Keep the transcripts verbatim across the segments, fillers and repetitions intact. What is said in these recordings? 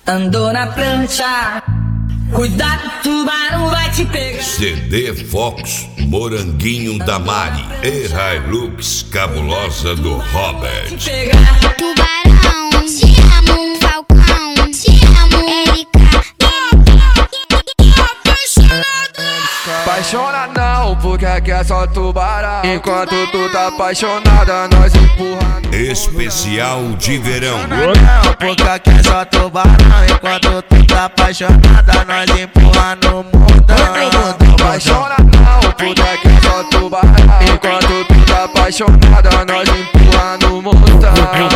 Andou na prancha, cuidado, tubarão vai te pegar. C D Fox, Moranguinho da Mari e Hilux cabulosa do Robert. Tubarão, te amo, Falcão, te amo, Erika. Apaixona não, porque aqui é só tubarão. Enquanto tu tá apaixonada, nós empurra. Especial de verão. Não, porque aqui é só tubarão. Enquanto tu tá apaixonada, nós empurra no mundão. Apaixona não, porque aqui é só tubarão. Enquanto tu tá apaixonada, nós empurra no mundão.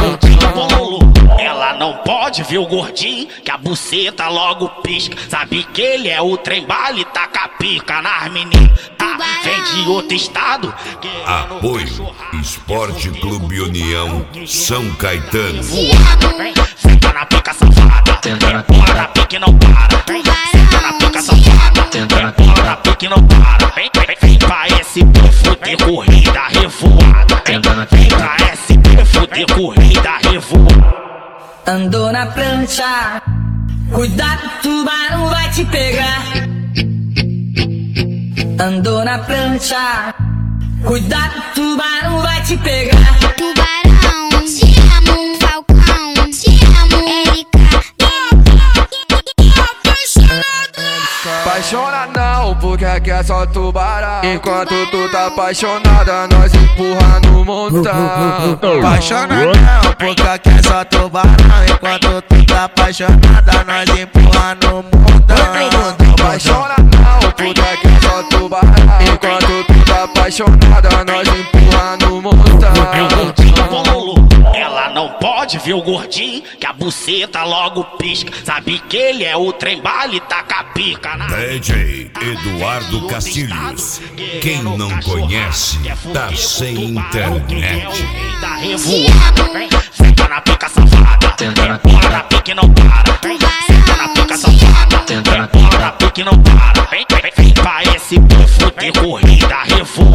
Ela não pode ver o gordinho, que a buceta logo pisca. Sabe que ele é o trem-bala e taca pica nas meninas. Vem de outro estado. Apoio Esporte Clube União São Caetano. Senta na pica safada, empurra na pica e não para. Senta na pica safada, empurra na pica e não para. Vem, vem, vem pra S P fuder corrida revoada. Vem pra S P fuder corrida revoada. Andou na prancha, cuidado, tubarão vai te pegar. Andou na prancha, cuidado, tubarão vai te pegar. Tubarão, te amo, Falcão, te amo, Erika. Apaixona não, porque aqui é só tubarão. Enquanto tu tá apaixonada, nós empurra no montão. Apaixona não, porque aqui é só tubarão. Enquanto tu tá apaixonada, nós empurra no mundão. Apaixona não, porque aqui é só tubarão. Enquanto tu tá apaixonada, nós empurra no montão. Ela não pode ver o gordinho, que a buceta logo pisca. Sabe que ele é o trem-bala e taca pica na... D J Eduardo Castilhos. Quem não conhece, tá sem internet. Senta na pica safada, empurra na pica e não para. Senta na pica safada, empurra na pica e não para. Vem, vem, vem pra esse P fuder corrida revoada.